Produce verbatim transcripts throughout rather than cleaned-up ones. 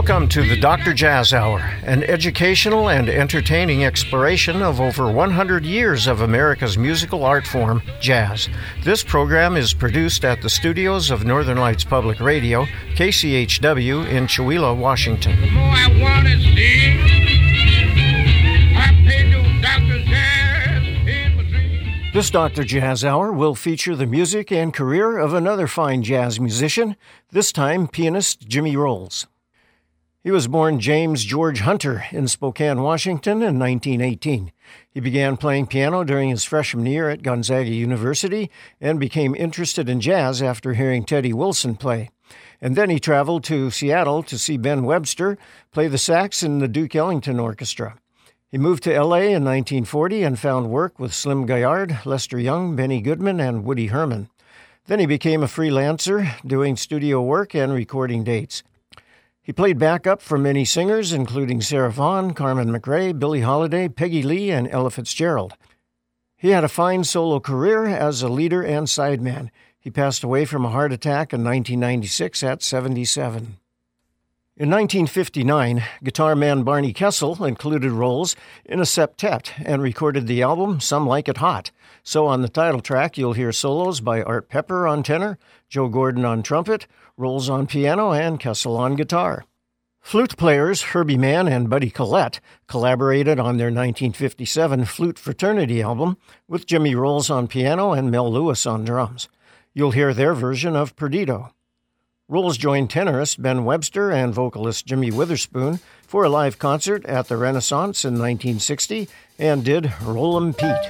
Welcome to the Doctor Jazz Hour, an educational and entertaining exploration of over one hundred years of America's musical art form, jazz. This program is produced at the studios of Northern Lights Public Radio, K C H W in Chewelah, Washington. The more I want to see, I pay no Doctor Jazz in my dreams. This Doctor Jazz Hour will feature the music and career of another fine jazz musician, this time pianist Jimmy Rowles. He was born James George Hunter in Spokane, Washington in nineteen eighteen. He began playing piano during his freshman year at Gonzaga University and became interested in jazz after hearing Teddy Wilson play. And then he traveled to Seattle to see Ben Webster play the sax in the Duke Ellington Orchestra. He moved to L A in nineteen forty and found work with Slim Gaillard, Lester Young, Benny Goodman, and Woody Herman. Then he became a freelancer, doing studio work and recording dates. He played backup for many singers, including Sarah Vaughan, Carmen McRae, Billie Holiday, Peggy Lee, and Ella Fitzgerald. He had a fine solo career as a leader and sideman. He passed away from a heart attack in nineteen ninety-six at seventy-seven. In nineteen fifty-nine, guitar man Barney Kessel included Rowles in a septet and recorded the album Some Like It Hot. So on the title track, you'll hear solos by Art Pepper on tenor, Joe Gordon on trumpet, Rowles on piano, and Kessel on guitar. Flute players Herbie Mann and Buddy Collette collaborated on their nineteen fifty-seven Flute Fraternity album with Jimmy Rowles on piano and Mel Lewis on drums. You'll hear their version of Perdido. Rowles joined tenorist Ben Webster and vocalist Jimmy Witherspoon for a live concert at the Renaissance in nineteen sixty and did Rollin' Pete.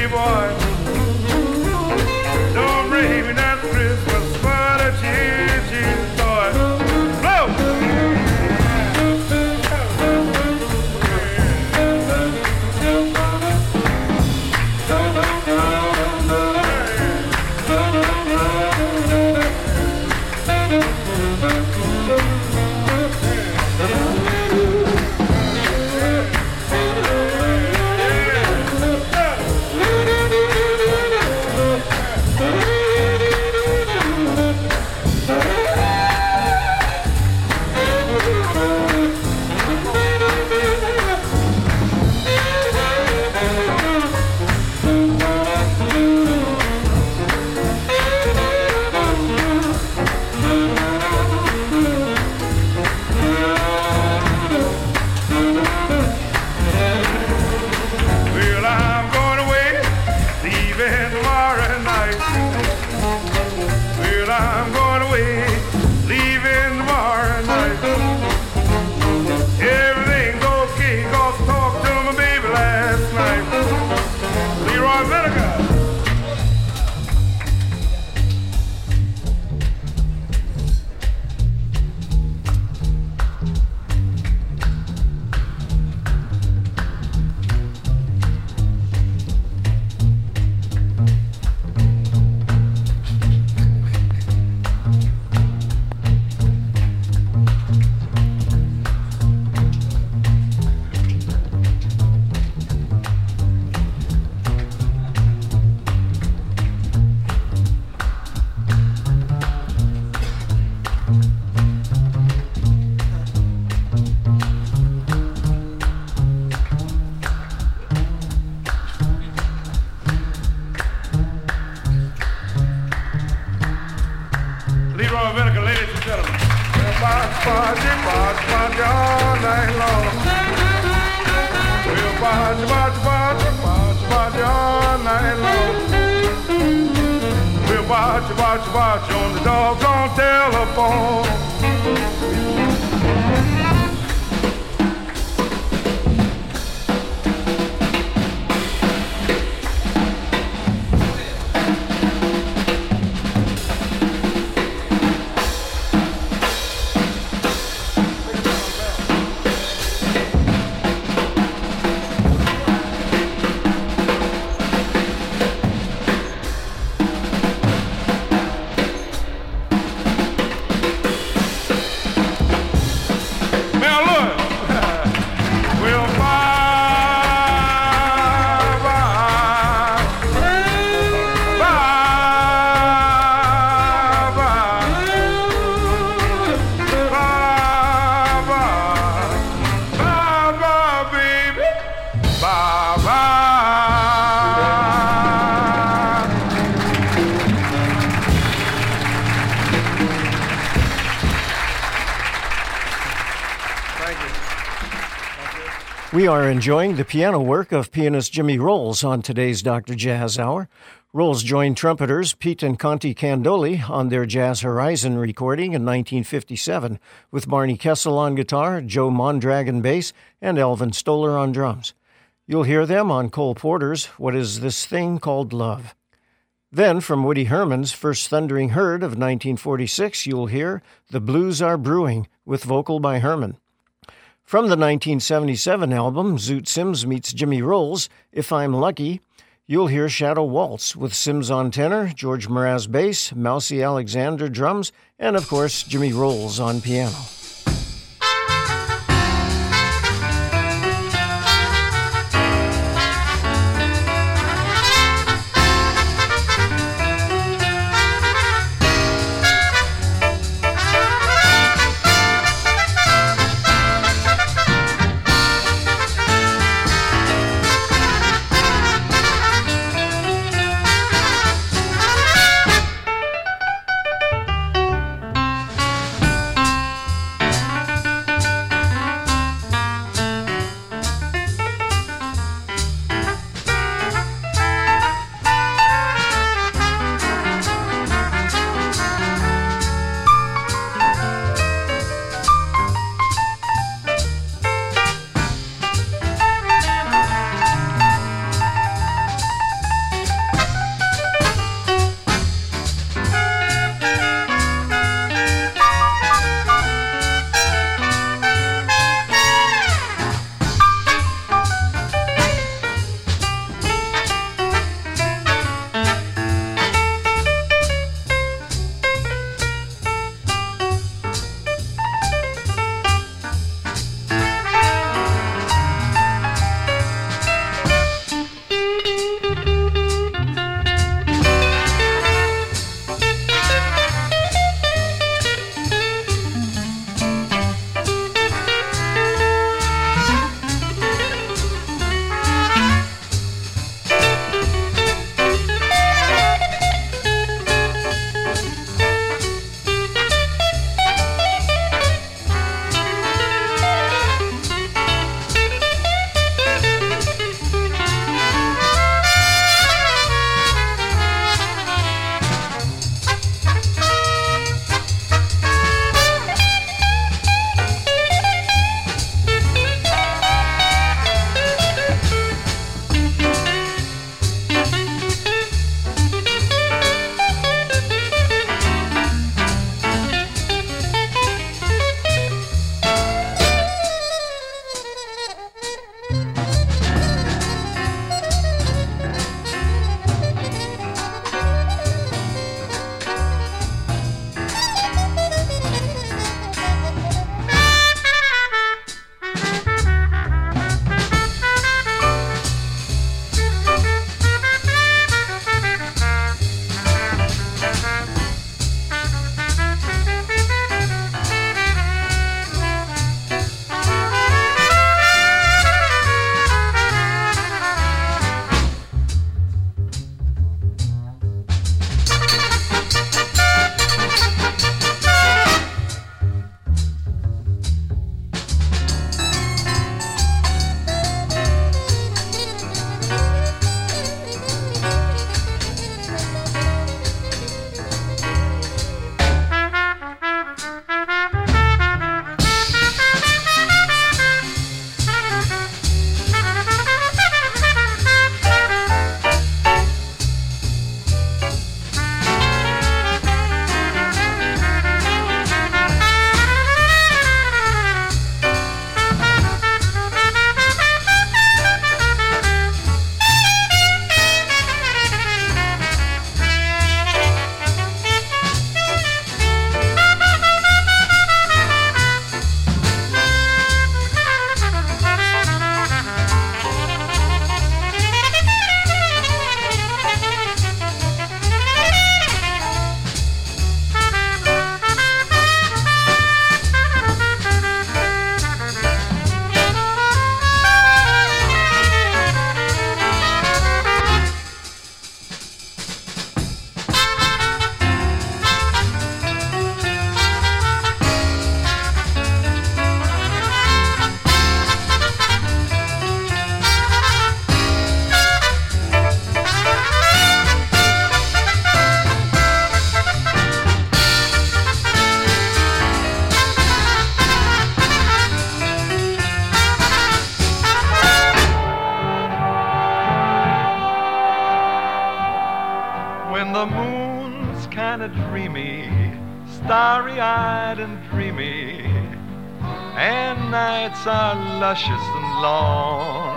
boy. Don't bring me that Christmas for the cheese, cheese toy. Blow! We are enjoying the piano work of pianist Jimmy Rolls on today's Doctor Jazz Hour. Rolls joined trumpeters Pete and Conti Candoli on their Jazz Horizon recording in nineteen fifty-seven, with Barney Kessel on guitar, Joe Mondragon bass, and Elvin Stoller on drums. You'll hear them on Cole Porter's What Is This Thing Called Love? Then, from Woody Herman's First Thundering Herd of nineteen forty-six, you'll hear The Blues Are Brewing, with vocal by Herman. From the nineteen seventy-seven album, Zoot Sims Meets Jimmy Rolls, If I'm Lucky, you'll hear Shadow Waltz with Sims on tenor, George Mraz bass, Mousy Alexander drums, and of course, Jimmy Rolls on piano. When the moon's kinda dreamy, starry-eyed and dreamy, and nights are luscious and long.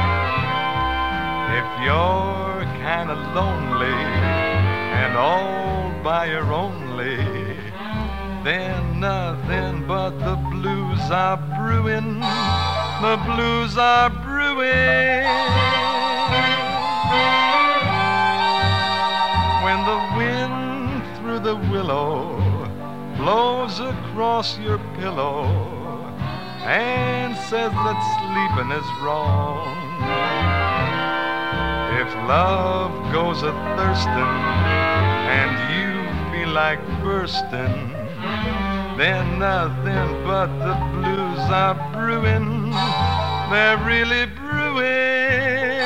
If you're kinda lonely and all by your only, then nothing but the blues are brewing, the blues are brewing. When the wind through the willow blows across your pillow and says that sleeping is wrong. If love goes a-thirsting and you feel like bursting, then nothing but the blues are brewing, they're really brewing.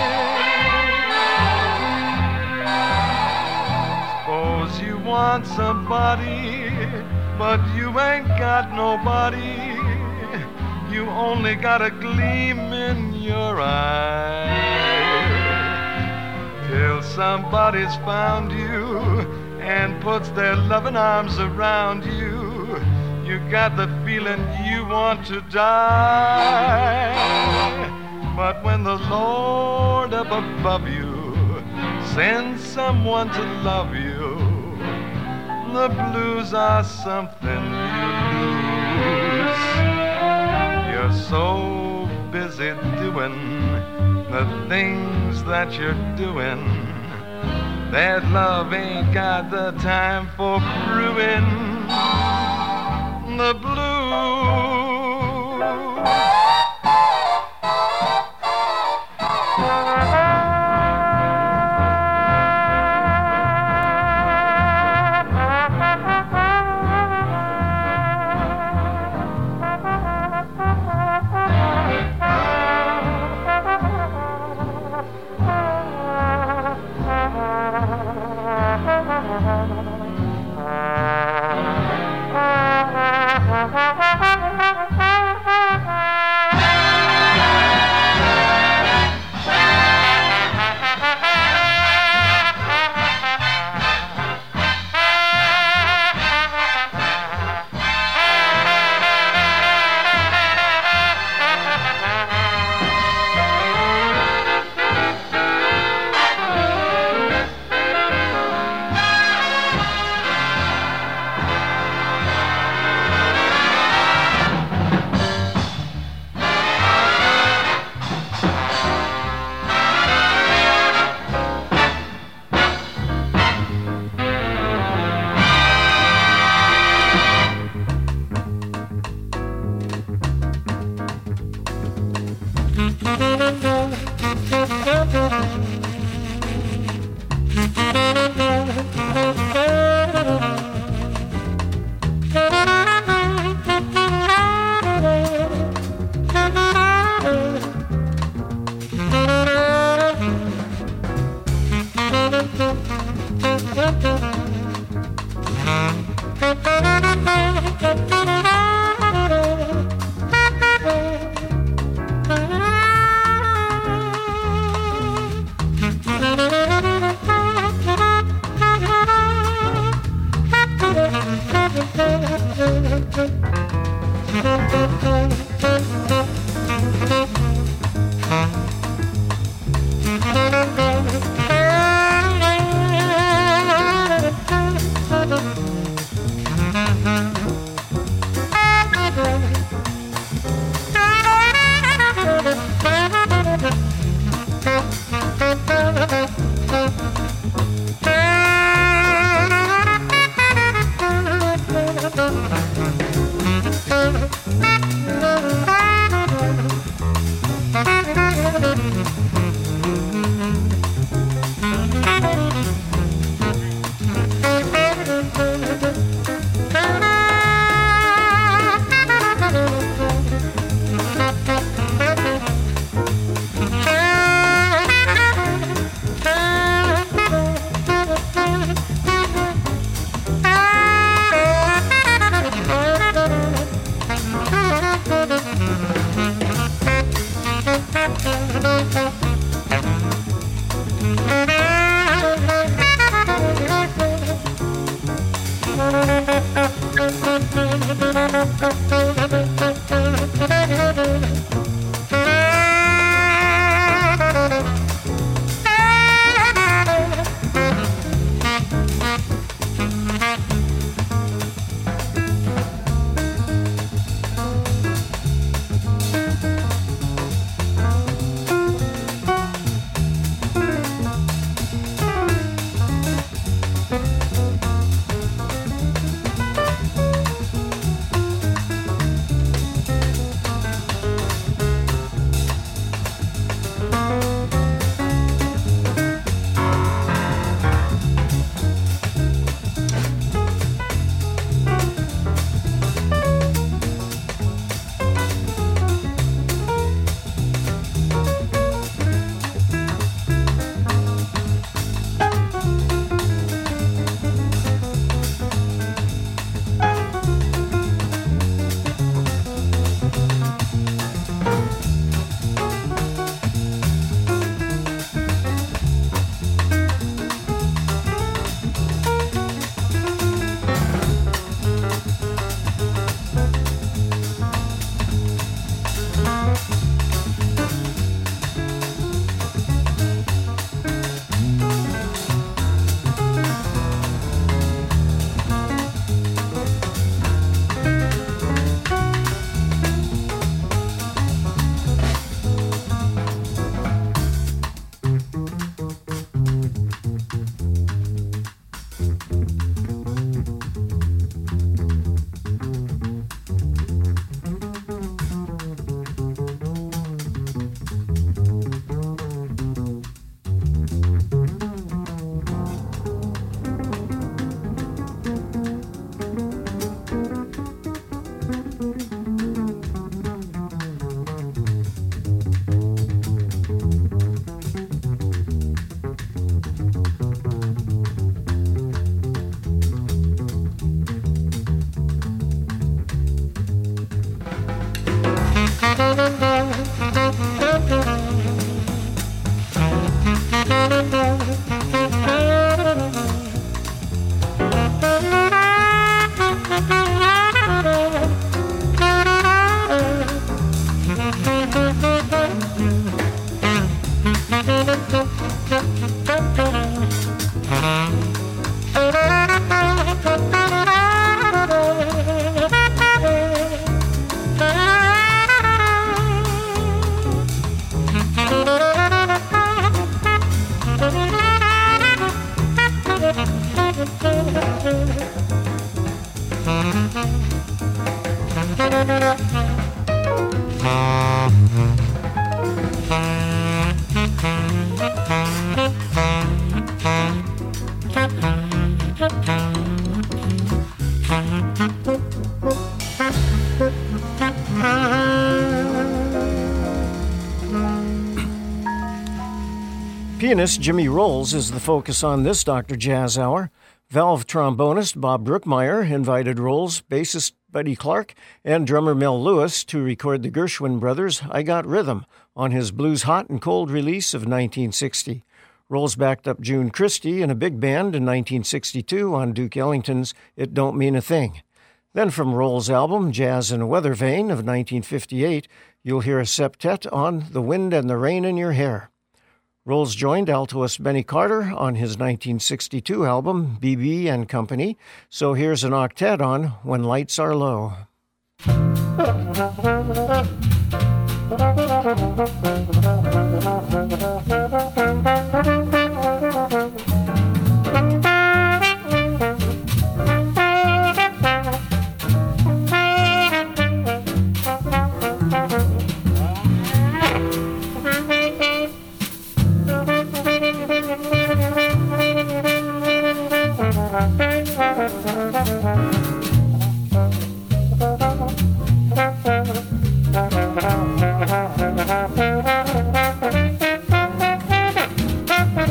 Suppose you want somebody, but you ain't got nobody. You only got a gleam in your eye. Till somebody's found you and puts their loving arms around you, you got the feeling you want to die. But when the Lord up above you sends someone to love you, the blues are something you lose. You're so busy doing the things that you're doing that love ain't got the time for brewing the blues. Pianist Jimmy Rolls is the focus on this Doctor Jazz Hour. Valve trombonist Bob Brookmeyer invited Rolls, bassist Buddy Clark, and drummer Mel Lewis to record the Gershwin Brothers' I Got Rhythm on his Blues Hot and Cold release of nineteen sixty. Rolls backed up June Christie in a big band in nineteen sixty-two on Duke Ellington's It Don't Mean a Thing. Then from Rolls' album Jazz in a Weather Vane of nineteen fifty-eight, you'll hear a septet on The Wind and the Rain in Your Hair. Rolls joined altoist Benny Carter on his nineteen sixty-two album, B B and Company, so here's an octet on When Lights Are Low. Thank you.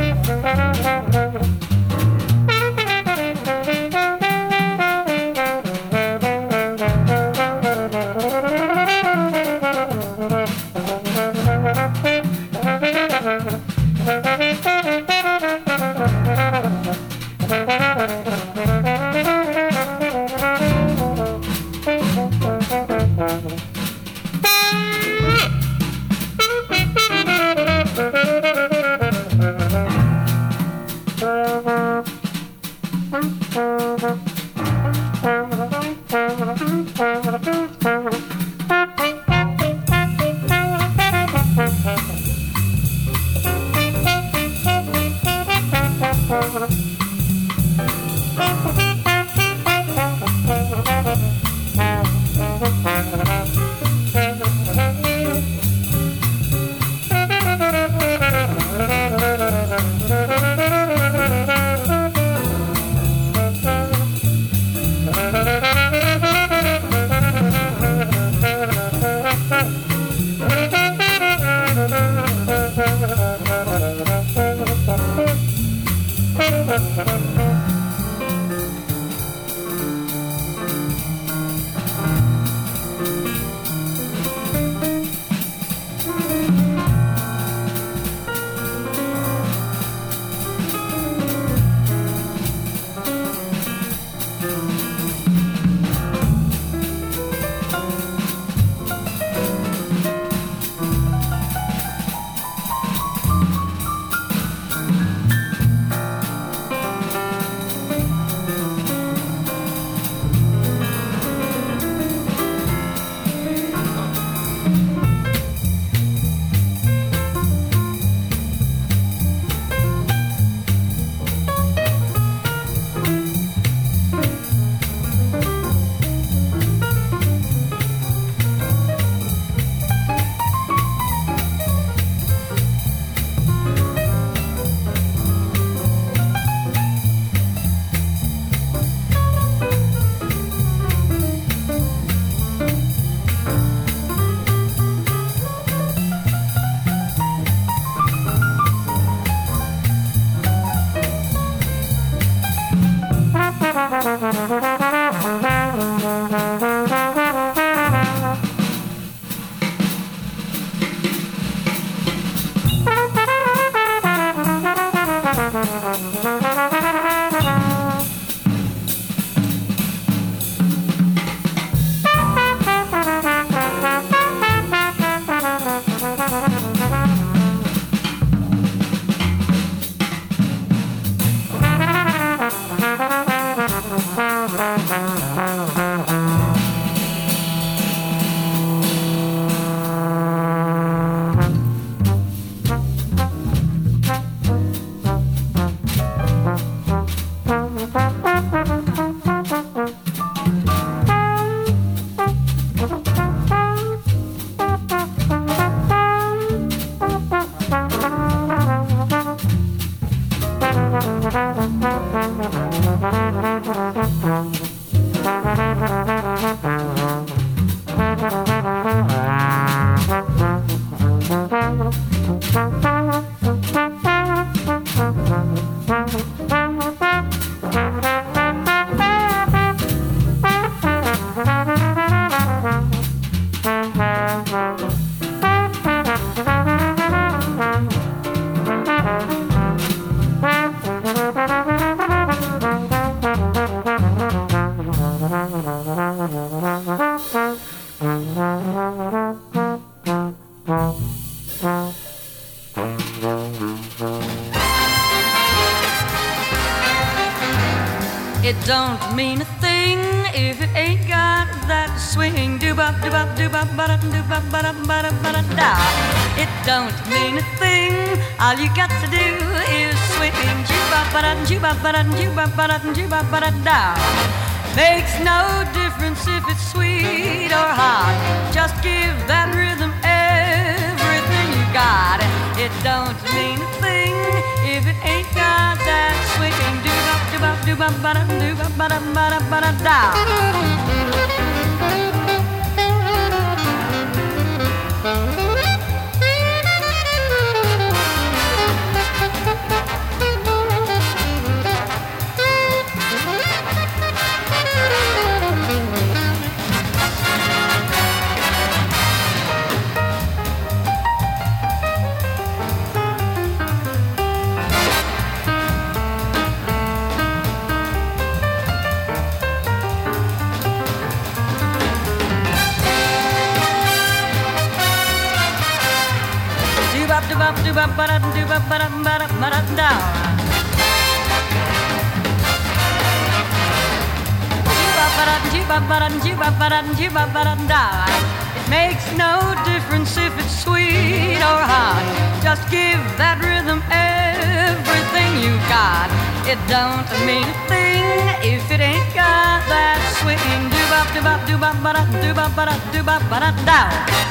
It don't mean a thing if it ain't got that swing. Do-bop, do-bop, do-bop, ba-da, do-bop, ba-da, ba-da, ba-da, da. It don't mean a thing. All you got to do is swing. Ju-bop, ba-da, ju-bop, ba-da, ju-bop, ba-da, ju-bop, ba-da, da. Makes no difference if it's sweet or hot. Just give that rhythm everything you got. It don't mean a thing if it ain't got that swing. Do-bop, do-bop, do-bop, ba-da, do-bop, ba-da, ba-da, ba-da, da. Do-bop, do-bop, ba-da, do-bop, ba-da, ba-da, ba-da, da. It makes no difference if it's sweet or hot. Just give that rhythm everything you got. It don't mean a thing if it ain't got that swing. Do-bop, do-bop, do-bop, ba-da, do-bop, ba-da, do-bop, ba-da, down.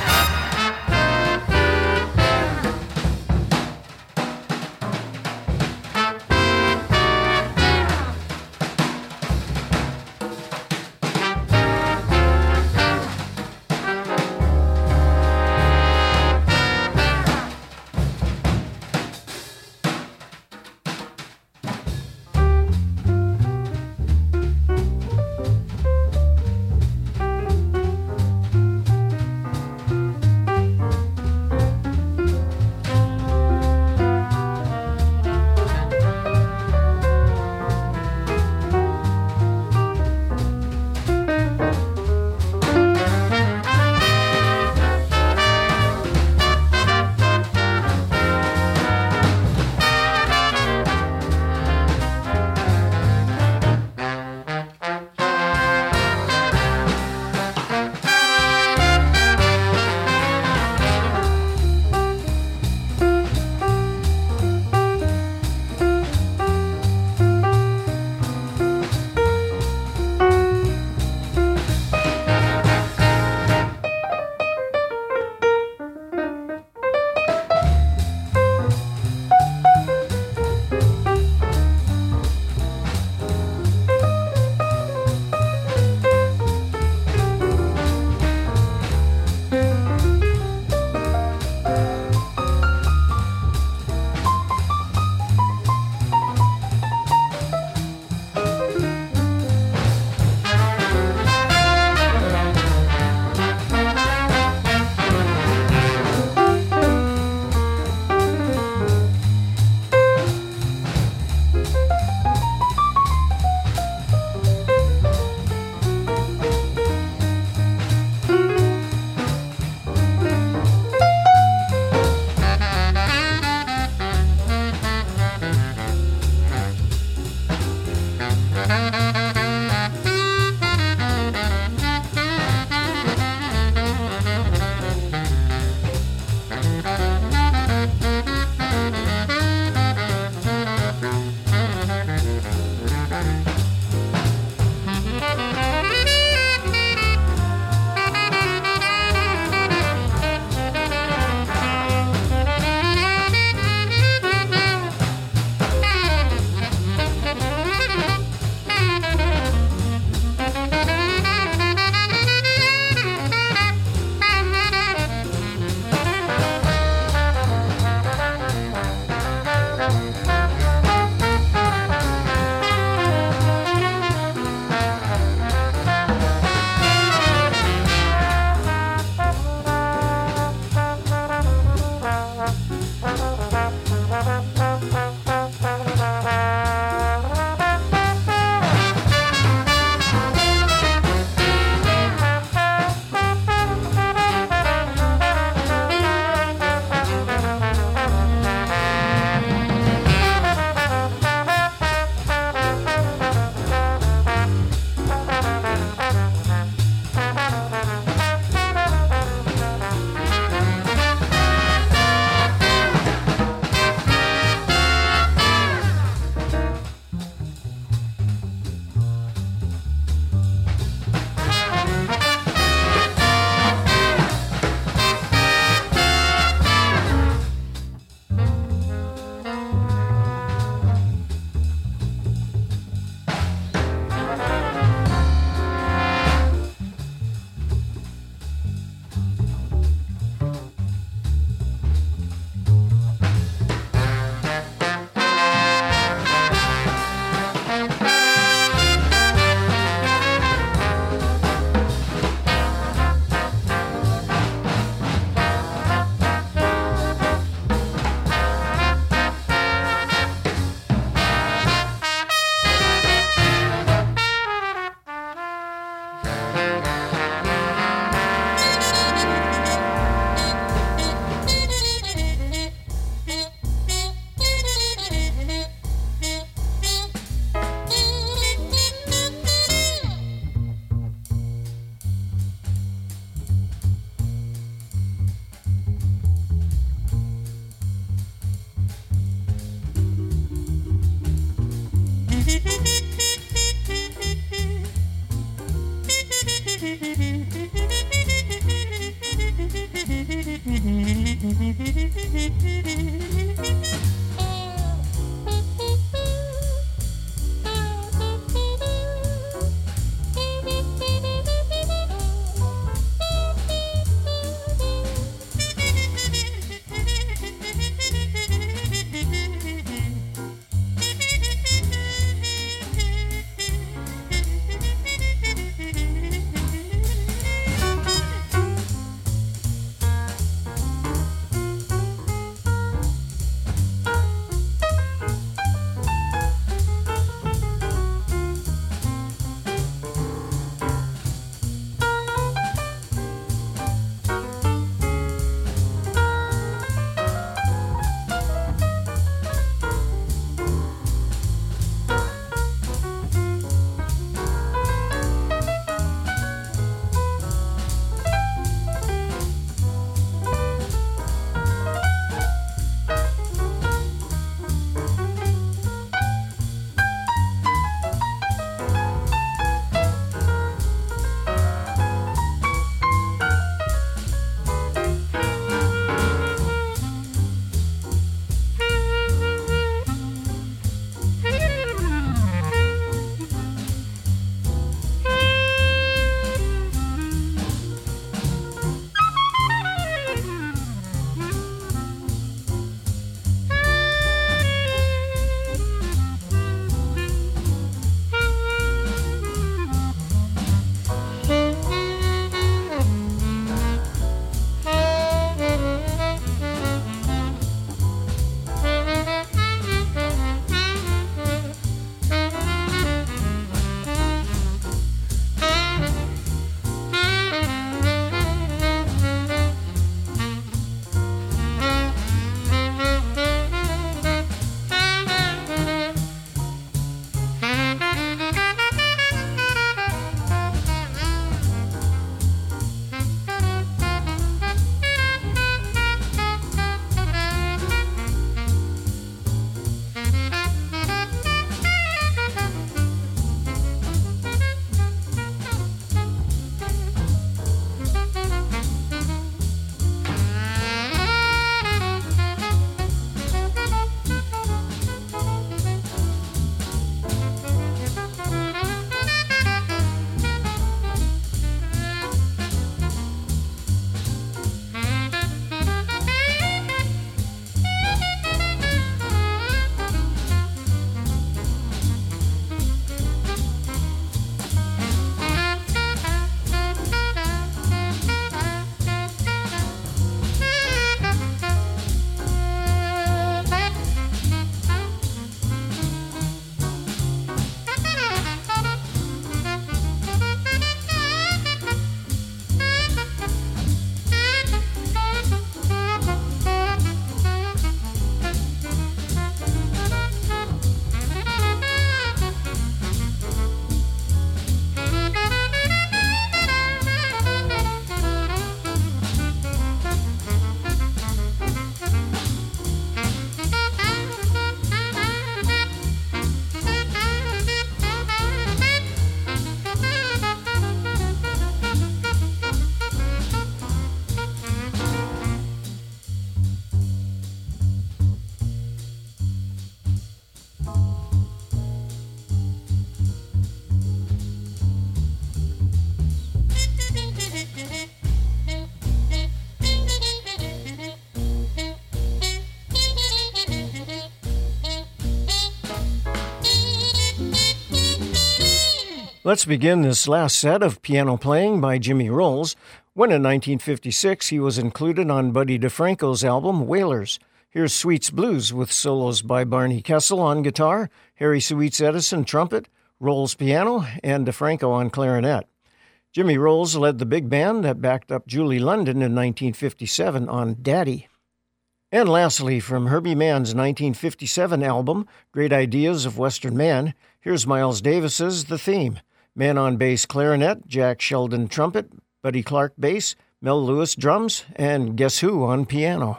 Let's begin this last set of piano playing by Jimmy Rolls, when in nineteen fifty-six he was included on Buddy DeFranco's album Wailers. Here's Sweets Blues with solos by Barney Kessel on guitar, Harry Sweets Edison trumpet, Rolls piano, and DeFranco on clarinet. Jimmy Rolls led the big band that backed up Julie London in nineteen fifty-seven on Daddy. And lastly, from Herbie Mann's nineteen fifty-seven album, Great Ideas of Western Man, here's Miles Davis's The Theme. Mann on bass clarinet, Jack Sheldon trumpet, Buddy Clark bass, Mel Lewis drums, and Guess Who on piano.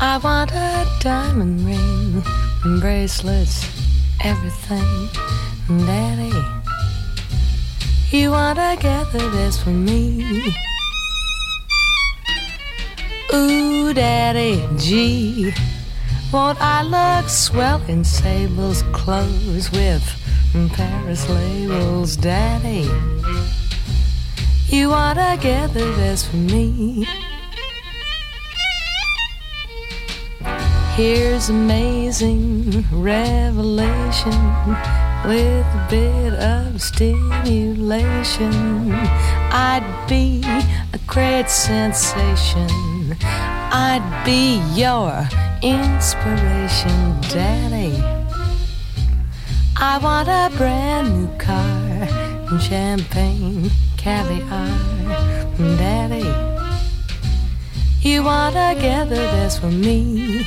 I want a diamond ring, bracelets, everything. Daddy, you want to gather this for me? Ooh, Daddy, gee, won't I look swell in Sable's clothes with Paris labels? Daddy, you want to gather this for me? Here's amazing revelation with a bit of stimulation. I'd be a great sensation. I'd be your inspiration, Daddy. I want a brand new car and champagne, caviar, Daddy. You want to gather this for me?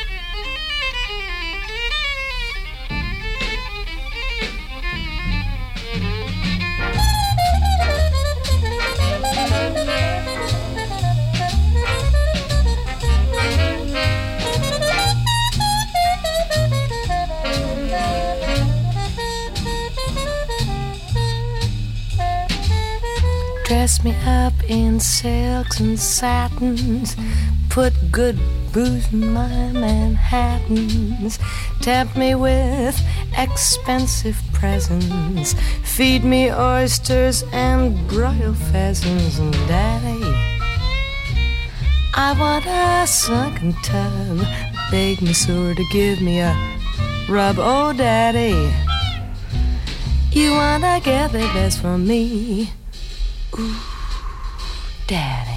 Dress me up in silks and satins, put good booze in my Manhattans, tempt me with expensive presents, feed me oysters and broiled pheasants. And Daddy, I want a sunken tub, beg Monsieur to give me a rub. Oh, Daddy, you wanna gather this for me? Ooh, Daddy.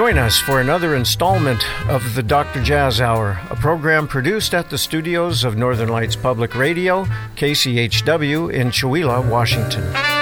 Join us for another installment of the Doctor Jazz Hour, a program produced at the studios of Northern Lights Public Radio, K C H W in Chewelah, Washington.